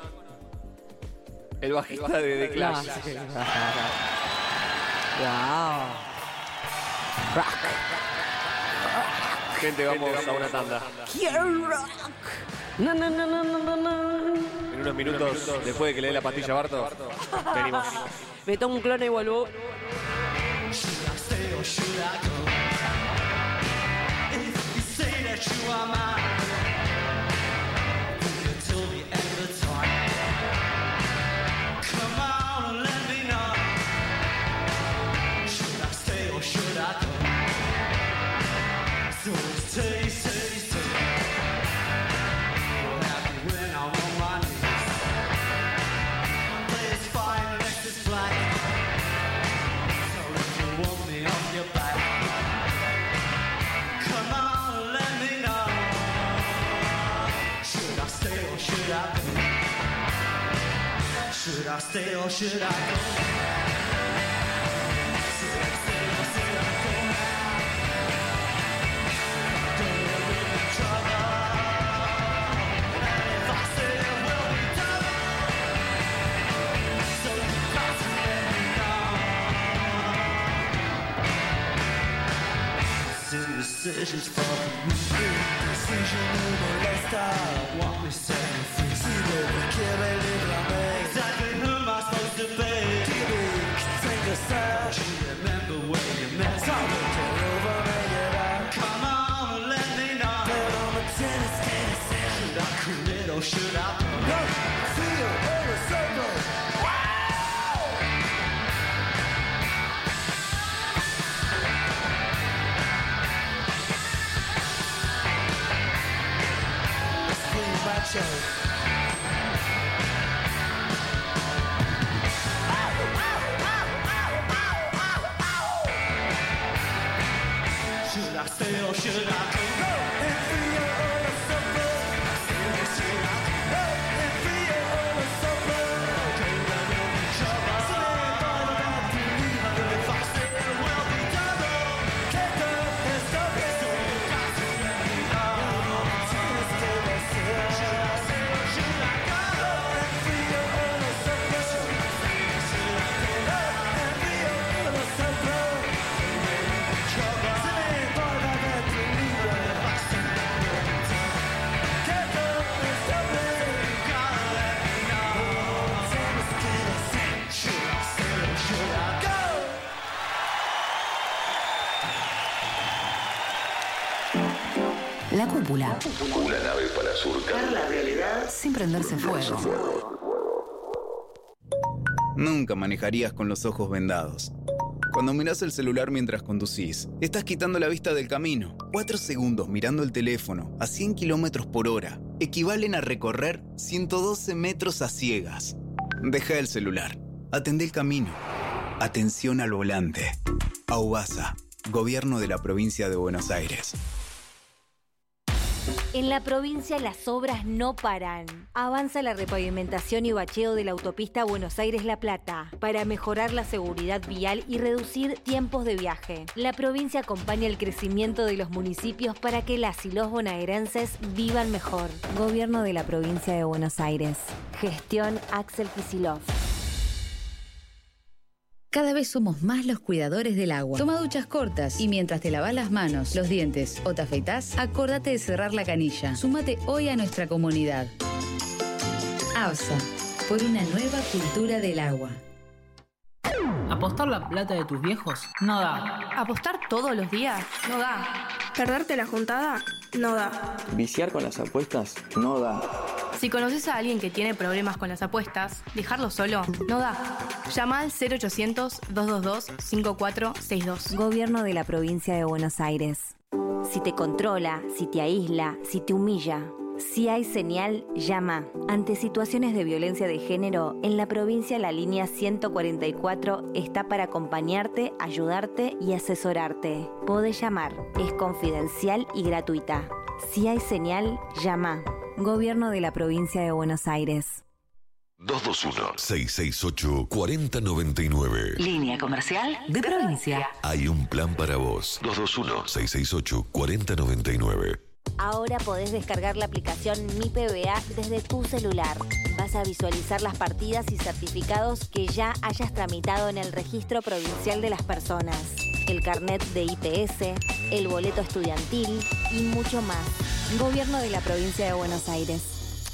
el bajista de The Clash. No, sí. Wow. Gente, vamos a una tanda. Quiero rock. No, no, no, no, no, no, no. En unos minutos, después de que le dé la pastilla a Barto, venimos. Me tomo un clon y vuelvo. Should I stay or should I go? Should I stay or should I go now? Don't live in trouble. decisions for me. Indecision me molesta. Want me set me free. Si baby, quiere librarme. Exactly who am I supposed to be? Take a side. Remember where you met. Sorry, get over, make it out. Come on and let me know. But I'm a tennis tennis. Should I commit or should I go? Feel in a circle. Macho. Should I stay or should I go? Go and free your own supper. Should I go and free your own supper? Okay, then you'll be trouble. So they thought about to leave, but if I stay, it will be double. Can't go and stop it. So you got to let me know. Tennis game is here. Should I stay or should I go? Go and free your own supper. Should I stay or should I go? Go and free your own supper. Trouble. So they thought about that to leave, but if I stay, it will be double. Can't go and stop it. So you gotta let me know. Tennis game is here. Should I stay or should I go? La cúpula. Una nave para surcar la realidad sin prenderse fuego. Nunca manejarías con los ojos vendados. Cuando mirás el celular mientras conducís, estás quitando la vista del camino. Cuatro segundos mirando el teléfono a cien kilómetros por hora equivalen a recorrer ciento doce metros a ciegas. Deja el celular. Atendé el camino. Atención al volante. AUBASA, Gobierno de la Provincia de Buenos Aires. En la provincia las obras no paran. Avanza la repavimentación y bacheo de la autopista Buenos Aires-La Plata para mejorar la seguridad vial y reducir tiempos de viaje. La provincia acompaña el crecimiento de los municipios para que las y los bonaerenses vivan mejor. Gobierno de la Provincia de Buenos Aires. Gestión Axel Kicillof. Cada vez somos más los cuidadores del agua. Toma duchas cortas y mientras te lavas las manos, los dientes o te afeitás, acordate de cerrar la canilla. Súmate hoy a nuestra comunidad. ABSA, por una nueva cultura del agua. ¿Apostar la plata de tus viejos? No da. ¿Apostar todos los días? No da. ¿Perderte la juntada? No da. ¿Viciar con las apuestas? No da. Si conoces a alguien que tiene problemas con las apuestas, dejarlo solo no da. Llama al cero ochocientos, dos dos dos, cinco cuatro seis dos. Gobierno de la Provincia de Buenos Aires. Si te controla, si te aísla, si te humilla, si hay señal, llama. Ante situaciones de violencia de género, en la provincia la línea ciento cuarenta y cuatro está para acompañarte, ayudarte y asesorarte. Podés llamar, es confidencial y gratuita. Si hay señal, llama. Gobierno de la Provincia de Buenos Aires. dos dos uno, seis seis ocho, cuatro cero nueve nueve. Línea comercial de provincia. Hay un plan para vos. dos dos uno, seis seis ocho, cuatro cero nueve nueve. Ahora podés descargar la aplicación Mi P B A desde tu celular. Vas a visualizar las partidas y certificados que ya hayas tramitado en el Registro Provincial de las Personas, el carnet de I P S, el boleto estudiantil y mucho más. Gobierno de la Provincia de Buenos Aires.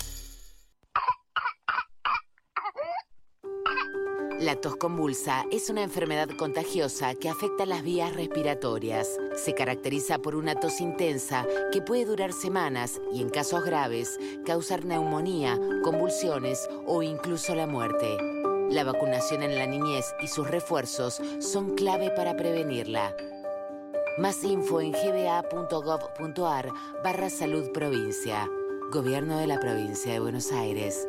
La tos convulsa es una enfermedad contagiosa que afecta las vías respiratorias. Se caracteriza por una tos intensa que puede durar semanas y, en casos graves, causar neumonía, convulsiones o incluso la muerte. La vacunación en la niñez y sus refuerzos son clave para prevenirla. Más info en gba.gov.ar barra salud provincia. Gobierno de la Provincia de Buenos Aires.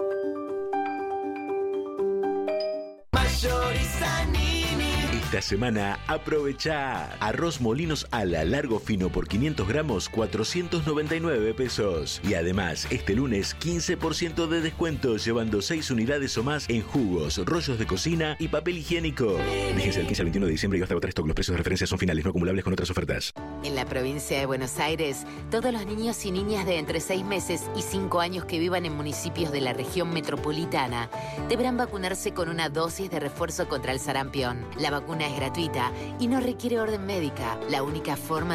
Esta semana aprovecha arroz Molinos Ala largo fino por quinientos gramos, cuatrocientos noventa y nueve pesos. Y además, este lunes quince por ciento de descuento llevando seis unidades o más en jugos, rollos de cocina y papel higiénico. Fíjense del quince al veintiuno de diciembre y hasta agotar stock. Los precios de referencia son finales, no acumulables con otras ofertas. En la provincia de Buenos Aires, todos los niños y niñas de entre seis meses y cinco años que vivan en municipios de la región metropolitana deberán vacunarse con una dosis de refuerzo contra el sarampión. La vacuna es gratuita y no requiere orden médica. La única forma